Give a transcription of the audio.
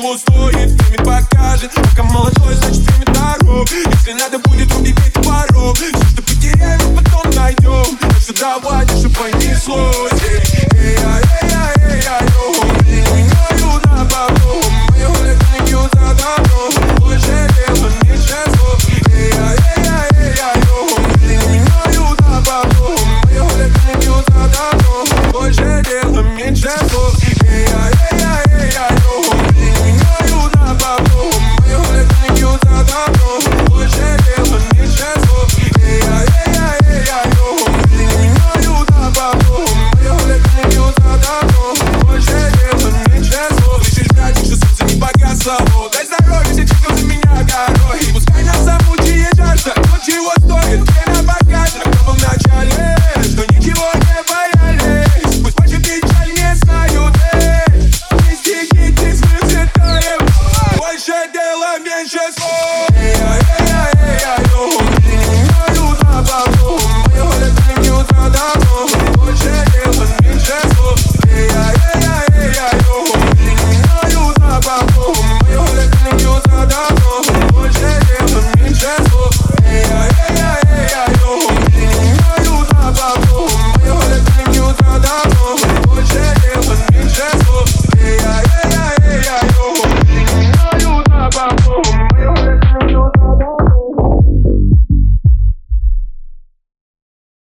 чего стоит, время покажет. Пока молодой, значит время дорог. Если надо будет, убегать порог. Все, что потеряем, потом найдем. Так что давай, что понеслось. Эй-ай-ай-ай-ай-ай-ай.